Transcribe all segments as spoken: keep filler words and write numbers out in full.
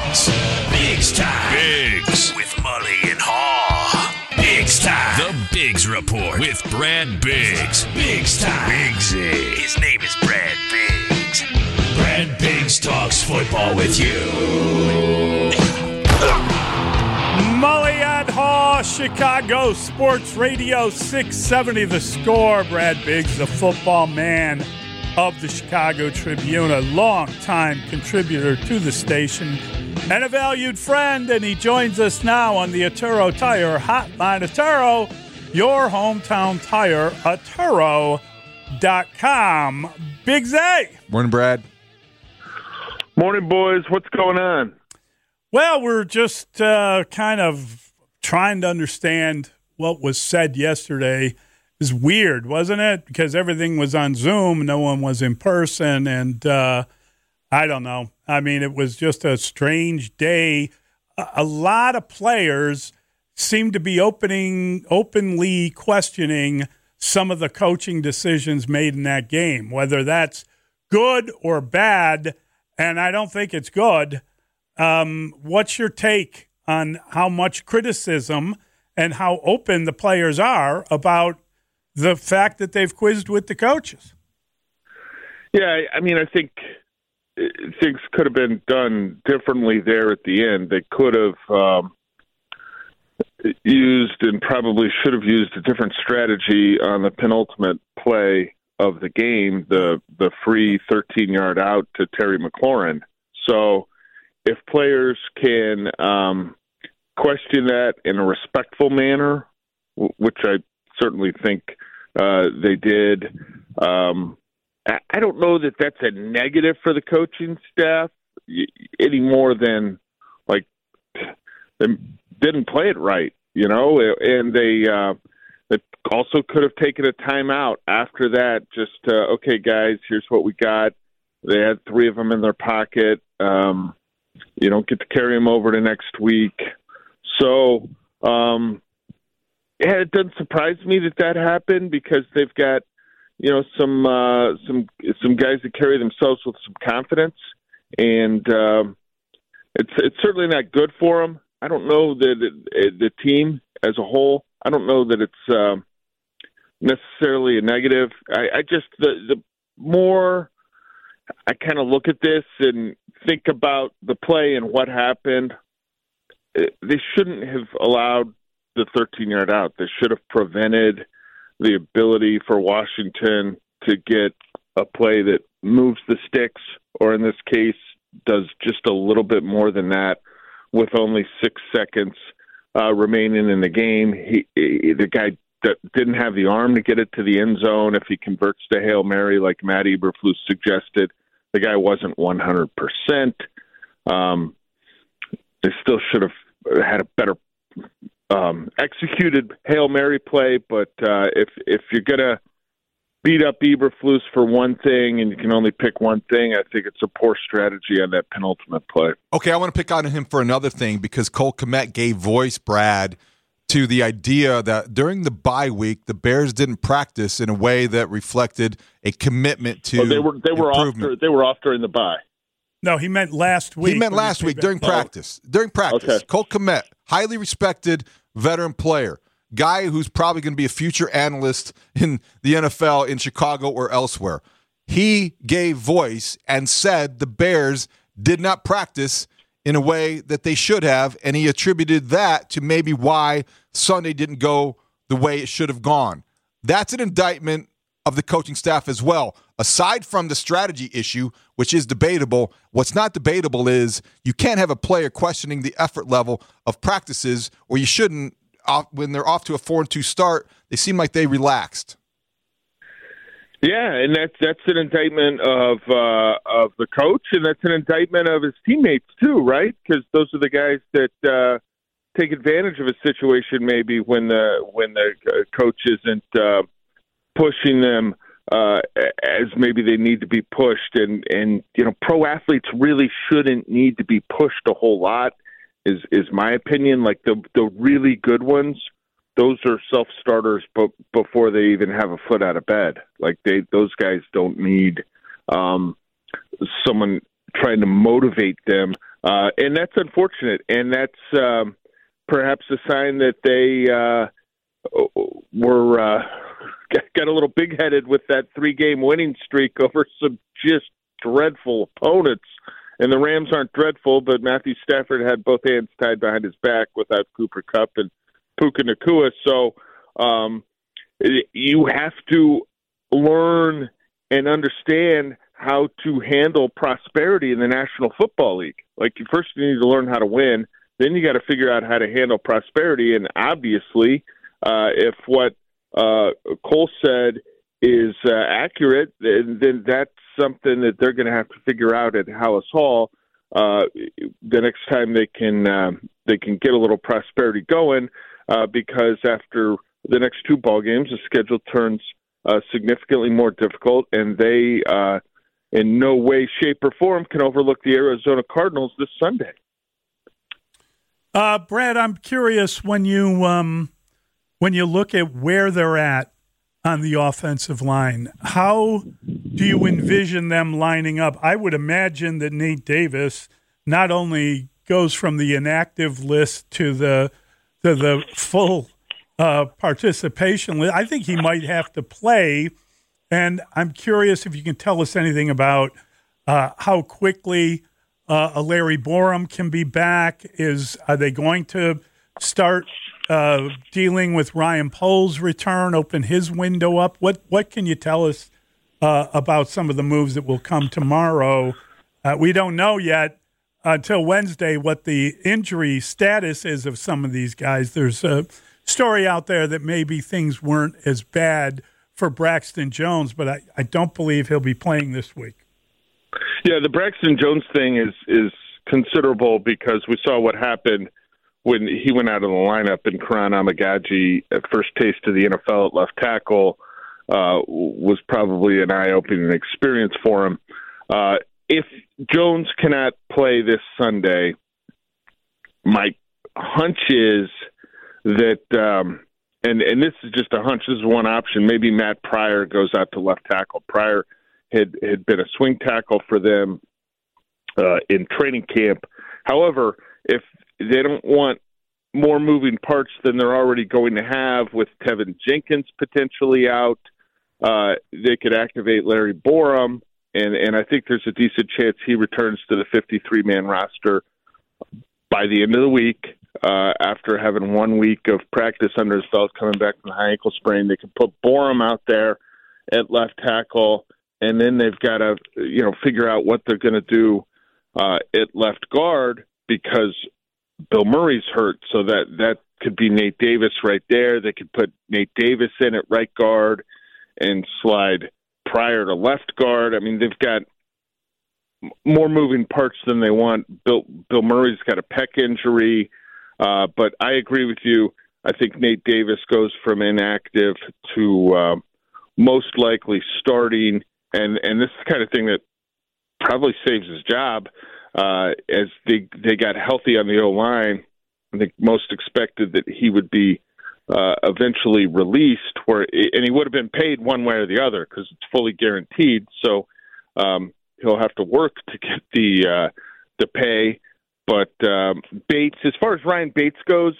Bigs. Bigs time. Bigs. With Mully and Haw. Bigs time. The Bigs Report with Brad Biggs. Bigs time. Bigsy. His name is Brad Biggs. Brad Biggs talks football with you. Mully and Haw, Chicago Sports Radio six seventy The Score. Brad Biggs, the football man of the Chicago Tribune, a longtime contributor to the station and a valued friend, and he joins us now on the Atturo Tire Hotline. Atturo, your hometown tire, Atturo dot com. Biggs A. Morning, Brad. Morning, boys. What's going on? Well, we're just uh, kind of trying to understand what was said yesterday. It was weird, wasn't it? Because everything was on Zoom, no one was in person, and uh, I don't know. I mean, it was just a strange day. A, a lot of players seem to be opening, openly questioning some of the coaching decisions made in that game, whether that's good or bad, and I don't think it's good. Um, what's your take on how much criticism and how open the players are about the fact that they've quizzed with the coaches? Yeah, I mean, I think things could have been done differently there at the end. They could have um, used and probably should have used a different strategy on the penultimate play of the game, the the free thirteen-yard out to Terry McLaurin. So if players can um, question that in a respectful manner, w- which I certainly think uh, they did, um, I-, I don't know that that's a negative for the coaching staff y- any more than, like, they didn't play it right, you know, and they, uh, they also could have taken a timeout after that, just, uh, okay, guys, here's what we got. They had three of them in their pocket. Um, You don't get to carry them over to next week. So, um, yeah, it doesn't surprise me that that happened because they've got, you know, some uh, some some guys that carry themselves with some confidence, and um, it's it's certainly not good for them. I don't know that it, the team as a whole. I don't know that it's um, necessarily a negative. I, I just the the more I kind of look at this and think about the play and what happened, they shouldn't have allowed the thirteen-yard out. They should have prevented the ability for Washington to get a play that moves the sticks, or in this case, does just a little bit more than that with only six seconds uh, remaining in the game. He, he, the guy that didn't have the arm to get it to the end zone. If he converts to Hail Mary like Matt Eberflus suggested, the guy wasn't one hundred percent. Um, they still should have had a better um, executed Hail Mary play, but uh, if if you're going to beat up Eberflus for one thing and you can only pick one thing, I think it's a poor strategy on that penultimate play. Okay, I want to pick on him for another thing because Cole Kmet gave voice, Brad, to the idea that during the bye week, the Bears didn't practice in a way that reflected a commitment to oh, they were they were off dur- they were off during the bye. No, he meant last week. He meant last week during practice. Oh. During practice, okay. Cole Kmet, highly respected veteran player, guy who's probably going to be a future analyst in the N F L in Chicago or elsewhere. He gave voice and said the Bears did not practice in a way that they should have, and he attributed that to maybe why Sunday didn't go the way it should have gone. That's an indictment of the coaching staff as well. Aside from the strategy issue, which is debatable, what's not debatable is you can't have a player questioning the effort level of practices, or you shouldn't. When they're off to a four and two start, they seem like they relaxed. Yeah, and that's that's an indictment of uh, of the coach, and that's an indictment of his teammates too, right? Because those are the guys that uh, take advantage of a situation maybe when the when the coach isn't uh, pushing them uh, as maybe they need to be pushed, and and you know, pro athletes really shouldn't need to be pushed a whole lot. Is is my opinion. Like the the really good ones, those are self-starters b- before they even have a foot out of bed. Like they, those guys don't need um, someone trying to motivate them uh, and that's unfortunate. And that's um, perhaps a sign that they uh, were uh, got a little big-headed with that three-game winning streak over some just dreadful opponents. And the Rams aren't dreadful, but Matthew Stafford had both hands tied behind his back without Cooper Kupp and Puka Nacua. So um, you have to learn and understand how to handle prosperity in the National Football League. Like, you first you need to learn how to win, then you got to figure out how to handle prosperity. And obviously, uh, if what uh, Cole said is uh, accurate, then, then that's something that they're going to have to figure out at Hallis Hall uh, the next time they can uh, they can get a little prosperity going. Uh, because after the next two ball games, the schedule turns uh, significantly more difficult, and they, uh, in no way, shape, or form, can overlook the Arizona Cardinals this Sunday. Uh, Brad, I'm curious when you um, when you look at where they're at on the offensive line, how do you envision them lining up? I would imagine that Nate Davis not only goes from the inactive list to the to the full uh, participation list. I think he might have to play, and I'm curious if you can tell us anything about uh, how quickly uh, a Larry Borom can be back. Is are they going to start uh, dealing with Ryan Poles' return, open his window up? What what can you tell us uh, about some of the moves that will come tomorrow? Uh, we don't know yet until Wednesday what the injury status is of some of these guys. There's a story out there that maybe things weren't as bad for Braxton Jones, but I, I don't believe he'll be playing this week. Yeah, the Braxton Jones thing is is considerable because we saw what happened when he went out of the lineup and Karan Amagaji, at first taste of the N F L at left tackle, uh, was probably an eye-opening experience for him. Uh, if Jones cannot play this Sunday, my hunch is that, um, and, and this is just a hunch, this is one option, maybe Matt Pryor goes out to left tackle. Pryor had, had been a swing tackle for them uh, in training camp. However, if they don't want more moving parts than they're already going to have with Tevin Jenkins potentially out, uh, they could activate Larry Borom, and, and I think there's a decent chance he returns to the fifty-three man roster by the end of the week. Uh, after having one week of practice under his belt, coming back from the high ankle sprain, they can put Borom out there at left tackle, and then they've got to, you know, figure out what they're going to do uh, at left guard because Bill Murray's hurt, so that that could be Nate Davis right there. They could put Nate Davis in at right guard and slide Pryor to left guard. I mean, they've got more moving parts than they want. Bill Bill Murray's got a pec injury, uh, but I agree with you. I think Nate Davis goes from inactive to uh, most likely starting, and, and this is the kind of thing that probably saves his job. Uh, as they they got healthy on the O-line, I think most expected that he would be uh, eventually released, where and he would have been paid one way or the other because it's fully guaranteed. So um, he'll have to work to get the uh, the pay. But um, Bates, as far as Ryan Bates goes,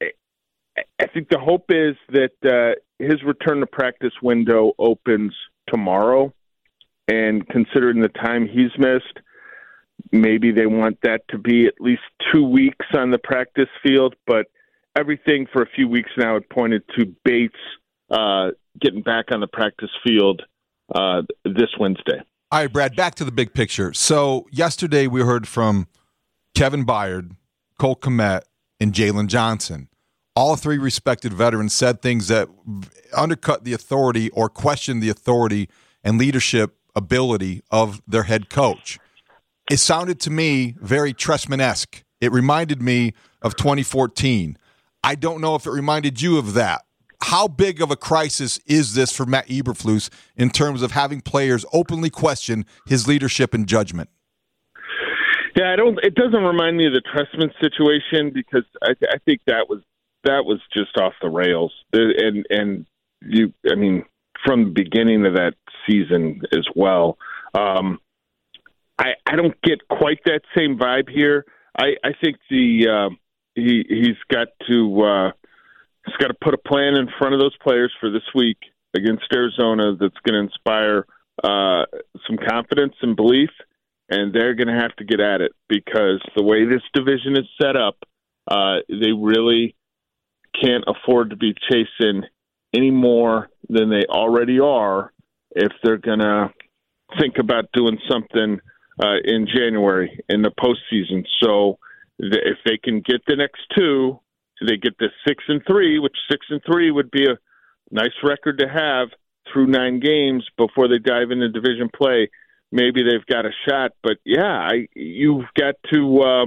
I think the hope is that uh, his return to practice window opens tomorrow, and considering the time he's missed, maybe they want that to be at least two weeks on the practice field, but everything for a few weeks now had pointed to Bates uh, getting back on the practice field uh, this Wednesday. All right, Brad, back to the big picture. So yesterday we heard from Kevin Byard, Cole Kmet, and Jalen Johnson. All three respected veterans said things that undercut the authority or questioned the authority and leadership ability of their head coach. It sounded to me very Trestman-esque. It reminded me of twenty fourteen. I don't know if it reminded you of that. How big of a crisis is this for Matt Eberflus in terms of having players openly question his leadership and judgment? Yeah, I don't. It doesn't remind me of the Trestman situation because I, I think that was that was just off the rails. And and you, I mean, from the beginning of that season as well. Um, I, I don't get quite that same vibe here. I, I think the uh, he he's got to uh, he's got to put a plan in front of those players for this week against Arizona that's going to inspire uh, some confidence and belief, and they're going to have to get at it because the way this division is set up, uh, they really can't afford to be chasing any more than they already are if they're going to think about doing something uh, in January in the postseason. So the, if they can get the next two, they get the six and three, which six and three would be a nice record to have through nine games before they dive into division play. Maybe they've got a shot, but yeah, I, you've got to. Uh,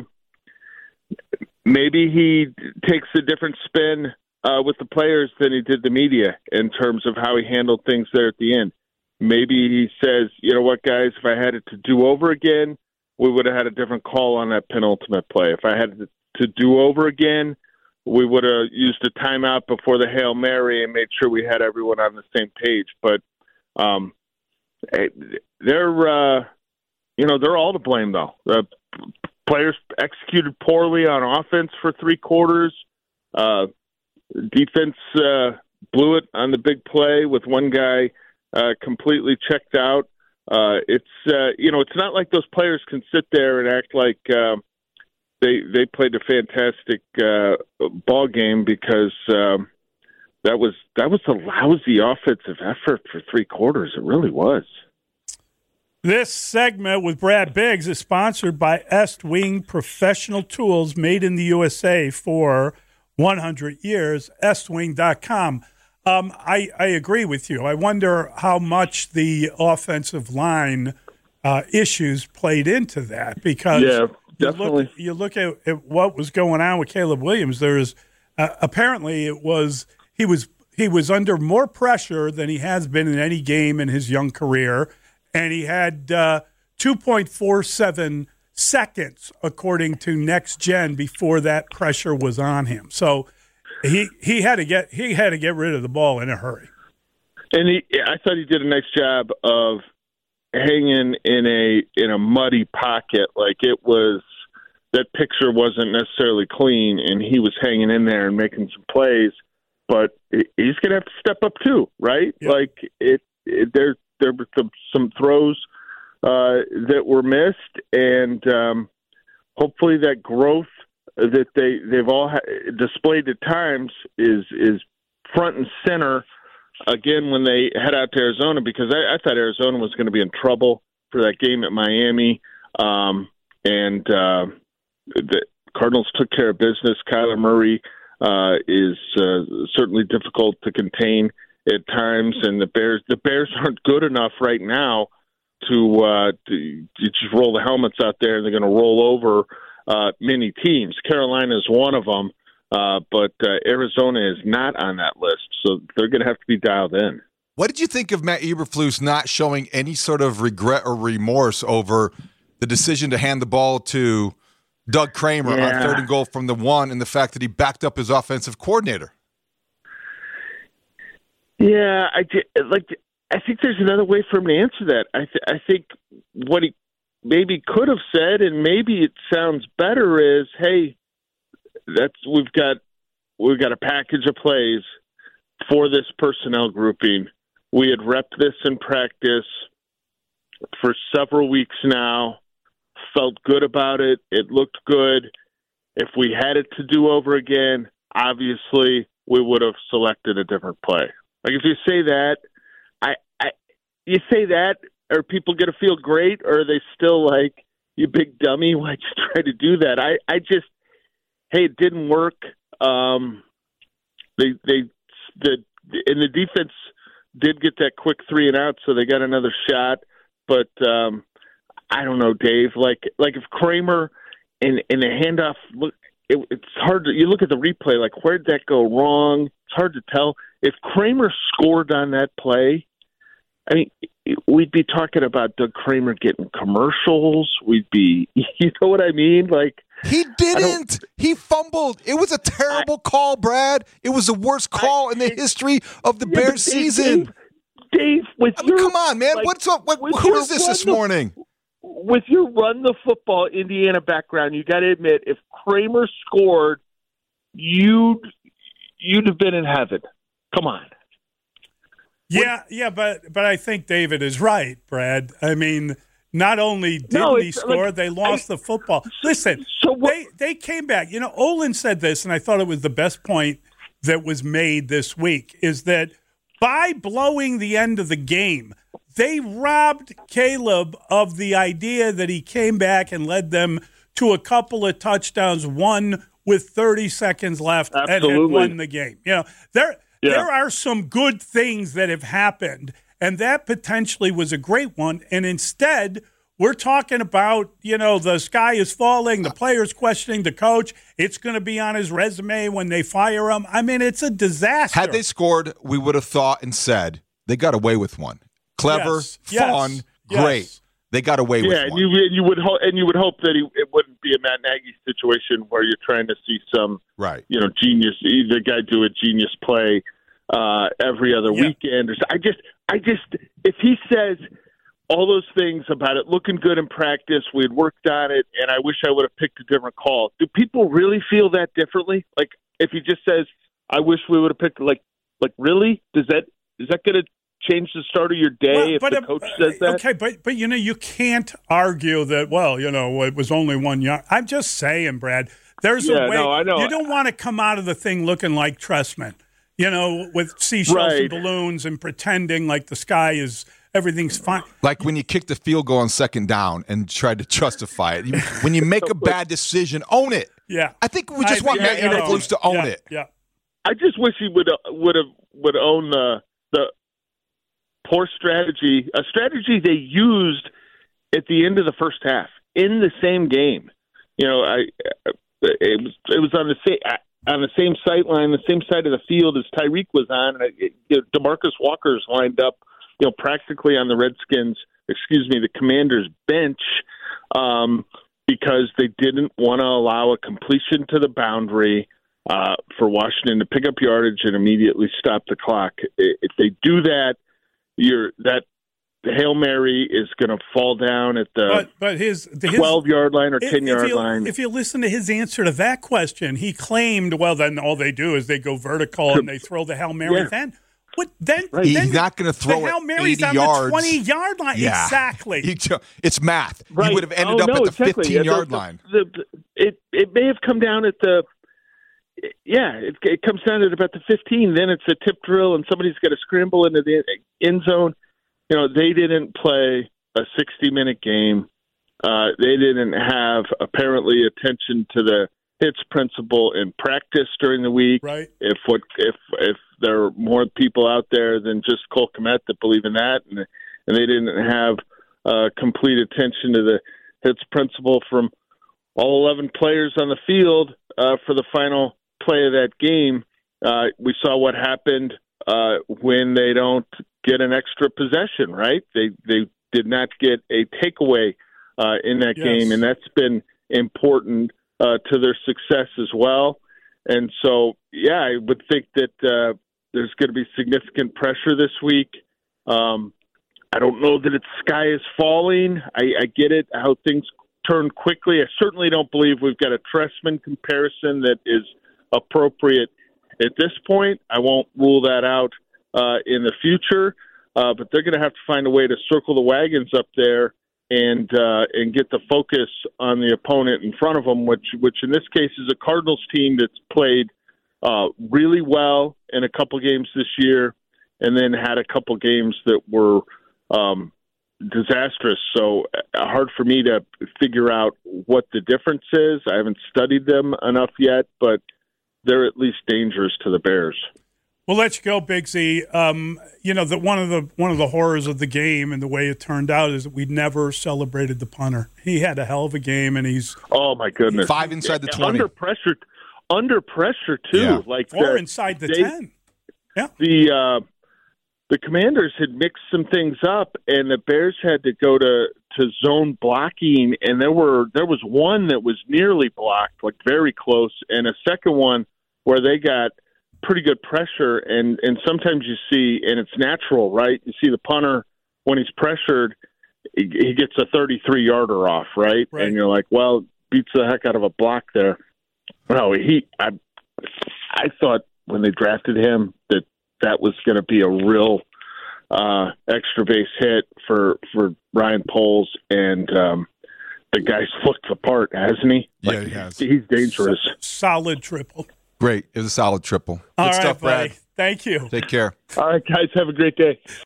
maybe he takes a different spin uh, with the players than he did the media in terms of how he handled things there at the end. Maybe he says, you know what, guys, if I had it to do over again, we would have had a different call on that penultimate play. If I had it to do over again, we would have used a timeout before the Hail Mary and made sure we had everyone on the same page. But um, they're, uh, you know, they're all to blame, though. The players executed poorly on offense for three quarters. Uh, defense uh, blew it on the big play with one guy uh, completely checked out. Uh, it's, uh, you know, it's not like those players can sit there and act like uh, they they played a fantastic uh, ball game because um, that was that was a lousy offensive effort for three quarters. It really was. This segment with Brad Biggs is sponsored by Estwing Professional Tools, made in the U S A for one hundred years, estwing dot com. Um, I, I agree with you. I wonder how much the offensive line uh, issues played into that because yeah, you definitely. look, you look at, at what was going on with Caleb Williams. There is uh, apparently it was he was he was under more pressure than he has been in any game in his young career. And he had uh, two point four seven seconds, according to Next Gen, before that pressure was on him. So he he had to get he had to get rid of the ball in a hurry. And he, I thought he did a nice job of hanging in a in a muddy pocket. Like it was that picture wasn't necessarily clean, and he was hanging in there and making some plays. But he's going to have to step up too, right? Yep. Like it, it there. There were some, some throws uh, that were missed, and um, hopefully that growth that they they've all ha- displayed at times is is front and center again when they head out to Arizona. Because I, I thought Arizona was going to be in trouble for that game at Miami, um, and uh, the Cardinals took care of business. Kyler Murray uh, is uh, certainly difficult to contain at times, and the Bears the Bears aren't good enough right now to, uh, to, to just roll the helmets out there, and they're going to roll over uh, many teams. Carolina is one of them, uh, but uh, Arizona is not on that list, so they're going to have to be dialed in. What did you think of Matt Eberflus not showing any sort of regret or remorse over the decision to hand the ball to Doug Kramer yeah. on third and goal from the one, and the fact that he backed up his offensive coordinator? Yeah, I like. I think there's another way for him to answer that. I th- I think what he maybe could have said, and maybe it sounds better, is, "Hey, that's we've got we've got a package of plays for this personnel grouping. We had repped this in practice for several weeks now. Felt good about it. It looked good. If we had it to do over again, obviously we would have selected a different play." Like if you say that, I, I, you say that, are people going to feel great, or are they still like, you big dummy, why'd you try to do that? I, I just, hey, it didn't work. Um, they, they, the, and the defense did get that quick three and out, so they got another shot. But um, I don't know, Dave. Like, like if Kramer and and the handoff, look, it, it's hard to. You look at the replay, like where'd that go wrong? It's hard to tell. If Kramer scored on that play, I mean, we'd be talking about Doug Kramer getting commercials. We'd be, you know what I mean? Like he didn't. He fumbled. It was a terrible I, call, Brad. It was the worst call I, in the history of the yeah, Bears Dave, season. Dave, Dave with I mean, your, come on, man. like, What's up? What, who is this this morning? with your run the football Indiana background, you got to admit, if Kramer scored, you'd you'd have been in heaven. Come on. Yeah, yeah, but but I think David is right, Brad. I mean, not only didn't no, he score, like, they lost I, the football. Listen, so what, they they came back. You know, Olin said this, and I thought it was the best point that was made this week, is that by blowing the end of the game, they robbed Caleb of the idea that he came back and led them to a couple of touchdowns, one with thirty seconds left, Absolutely. and had won the game. You know, there yeah. there are some good things that have happened, and that potentially was a great one. And instead, we're talking about, you know, the sky is falling, the players questioning the coach. It's going to be on his resume when they fire him. I mean, it's a disaster. Had they scored, we would have thought and said, they got away with one. Clever, yes. fun, yes. great. Yes. They got away yeah, with and one. you you would ho- and you would hope that he, it wouldn't be a Matt Nagy situation where you're trying to see some right, you know, genius, the guy do a genius play uh, every other yeah. weekend. Or so. I just, I just, if he says all those things about it looking good in practice, we had worked on it, and I wish I would have picked a different call. Do people really feel that differently? Like, if he just says, "I wish we would have picked," like, like really? Does that is that going to change the start of your day well, if the coach uh, says that? Okay, but but you know, you can't argue that. Well, you know, it was only one yard. I'm just saying, Brad. There's yeah, a way. No, I know. You don't want to come out of the thing looking like Tressman, you know, with seashells right. and balloons and pretending like the sky is everything's fine. Like when you kicked the field goal on second down and tried to justify it. You, when you make a bad decision, own it. Yeah, I think we just I, want yeah, Matt Eberflus to own yeah, it. Yeah, I just wish he would would have would own the the. poor strategy, a strategy they used at the end of the first half in the same game. You know, I it was it was on the same on the same sight line, the same side of the field as Tyreek was on. And it, it, DeMarcus Walker's lined up, you know, practically on the Redskins, excuse me, the Commanders' bench, um, because they didn't want to allow a completion to the boundary uh, for Washington to pick up yardage and immediately stop the clock. If they do that, You're, that the Hail Mary is going to fall down at the but, but his, his twelve-yard line or ten-yard line. If you listen to his answer to that question, he claimed, well, then all they do is they go vertical and they throw the Hail Mary. Yeah. Then what? Then, right. then he's not going to throw the Hail it Mary's eighty on yards. the twenty-yard line. Yeah. Exactly. He, it's math. Right. He would have ended oh, up no, at the exactly. fifteen-yard yeah, the, line. The, the, it it may have come down at the yeah. It, it comes down at about the fifteen. Then it's a tip drill, and somebody's got to scramble into the end zone. You know, they didn't play a sixty-minute game. Uh, they didn't have, apparently, attention to the hits principle in practice during the week. Right. If what if if there are more people out there than just Cole Kmet that believe in that, and and they didn't have uh, complete attention to the hits principle from all eleven players on the field uh, for the final play of that game, uh, we saw what happened uh, when they don't get an extra possession, right? They they did not get a takeaway uh, in that yes. game, and that's been important uh, to their success as well. And so, yeah, I would think that uh, there's going to be significant pressure this week. Um, I don't know that it's sky is falling. I, I get it, how things turn quickly. I certainly don't believe we've got a Tressman comparison that is appropriate at this point. I won't rule that out Uh, in the future, uh, but they're going to have to find a way to circle the wagons up there and uh, and get the focus on the opponent in front of them, which which in this case is a Cardinals team that's played uh, really well in a couple games this year, and then had a couple games that were um, disastrous. So uh, hard for me to figure out what the difference is. I haven't studied them enough yet, but they're at least dangerous to the Bears. We'll let you go, Big Z. Um, you know, that one of the one of the horrors of the game and the way it turned out is that we never celebrated the punter. He had a hell of a game, and he's oh my goodness, five inside the twenty, under pressure, under pressure too. Yeah. Like four the, inside the they, ten. Yeah, the uh, the Commanders had mixed some things up, and the Bears had to go to, to zone blocking, and there were there was one that was nearly blocked, like very close, and a second one where they got pretty good pressure, and, and sometimes you see, and it's natural, right? You see the punter when he's pressured, he, he gets a thirty-three yarder off, right? right? And you're like, well, beats the heck out of a block there. No, he. I, I thought when they drafted him that that was going to be a real uh, extra base hit for for Ryan Poles, and um, the guy's looked the part, hasn't he? Yeah, like, he has. He's dangerous. Solid triple. Great. It was a solid triple. Good All right, stuff, Brad. buddy. Thank you. Take care. All right, guys. Have a great day.